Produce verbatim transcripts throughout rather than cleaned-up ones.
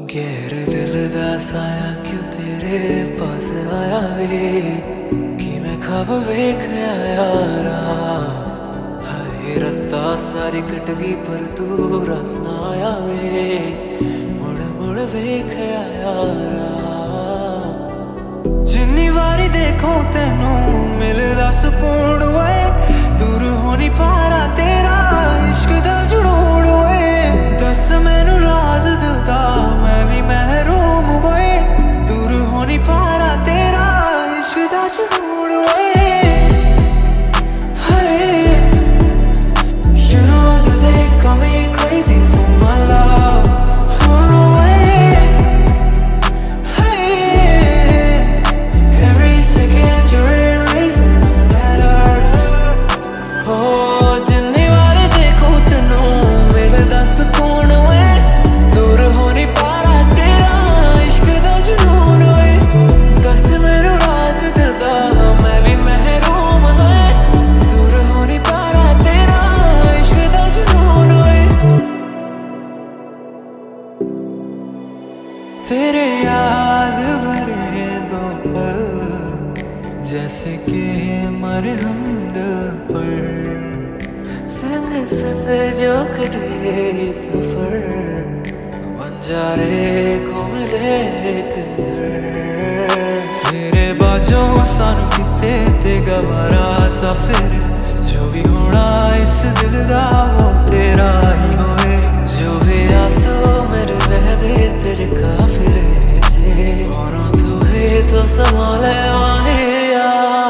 गैर दिल दा साया क्यों तेरे पास आया वे कि मैं खब वेख यारा। हाय रत्ता सारी कट गई पर तू रस ना आया वे मुड़ मुड़ वेख यारा। जिन्नी वारी देखो तेनू मिलदा सुकून वे दूर हो नहीं पा रहा तेरा इश्क दा जुनून वे। दस मैनू राज दिल दा मैं भी महरूम वे दूर हो नहीं पा रहा तेरा इश्क दा जुनून वे। You know that they call me crazy for my love. Oh, hey, every second you're erasing all that hurt. हो जिन्नी वार देखो तेनू मिलदा सुकून वे दूर हो नहीं पा रहा तेरा इश्क दा जुनून वे। दस मैनू राज दिल दा मैं भी महरूम है दूर हो नहीं पा रहा तेरा इश्क दा जुनून वे। तेरे याद भरे दो पल जैसे कि मरे हम दिल पर। संग संग जो कटे सफर बंजारे को मिले एक घर। तेरे बाजों सानू किते ते गवारा सफर जो भी होना इस दिल दा वो तेरा ही होए। जो भी आंसू मेरे बह दे तेरे काफिले चे औरों तू है तो संभाले माहिया।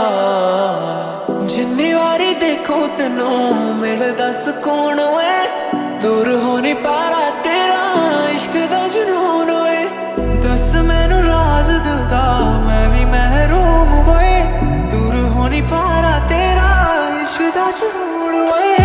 जिन्नी वारी देखो तेनू मिलदा सुकून वे दूर हो नहीं पा रहा तेरा इश्क दा जुनून वे। दस मैनू राज दिल दा मैं भी महरूम वे दूर हो नहीं पा रहा तेरा इश्क दा जुनून वे।